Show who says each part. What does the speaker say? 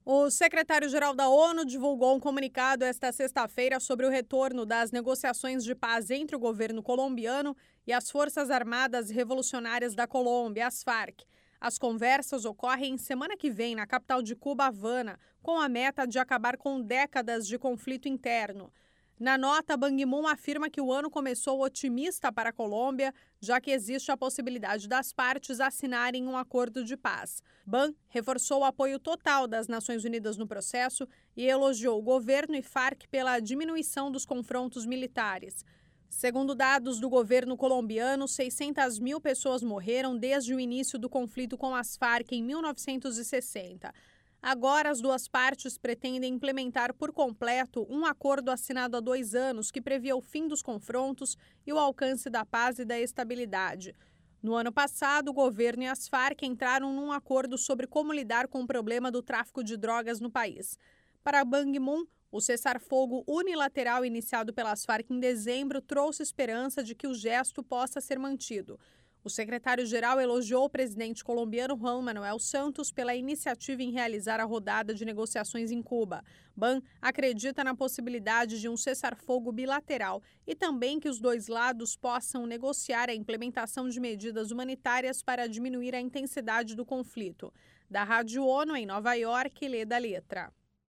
Speaker 1: O secretário-geral da ONU divulgou um comunicado esta sexta-feira sobre o retorno das negociações de paz entre o governo colombiano e as Forças Armadas Revolucionárias da Colômbia, as Farc. As conversas ocorrem semana que vem na capital de Cuba, Havana, com a meta de acabar com décadas de conflito interno. Na nota, Ban Ki-moon afirma que o ano começou otimista para a Colômbia, já que existe a possibilidade das partes assinarem um acordo de paz. Ban reforçou o apoio total das Nações Unidas no processo e elogiou o governo e Farc pela diminuição dos confrontos militares. Segundo dados do governo colombiano, 600 mil pessoas morreram desde o início do conflito com as Farc em 1960. Agora, as duas partes pretendem implementar por completo um acordo assinado há 2 anos que previa o fim dos confrontos e o alcance da paz e da estabilidade. No ano passado, o governo e as Farc entraram num acordo sobre como lidar com o problema do tráfico de drogas no país. Para Ban Ki-moon, o cessar-fogo unilateral iniciado pelas Farc em dezembro trouxe esperança de que o gesto possa ser mantido. O secretário-geral elogiou o presidente colombiano Juan Manuel Santos pela iniciativa em realizar a rodada de negociações em Cuba. Ban acredita na possibilidade de um cessar-fogo bilateral e também que os dois lados possam negociar a implementação de medidas humanitárias para diminuir a intensidade do conflito. Da Rádio ONU em Nova York, Leda Letra.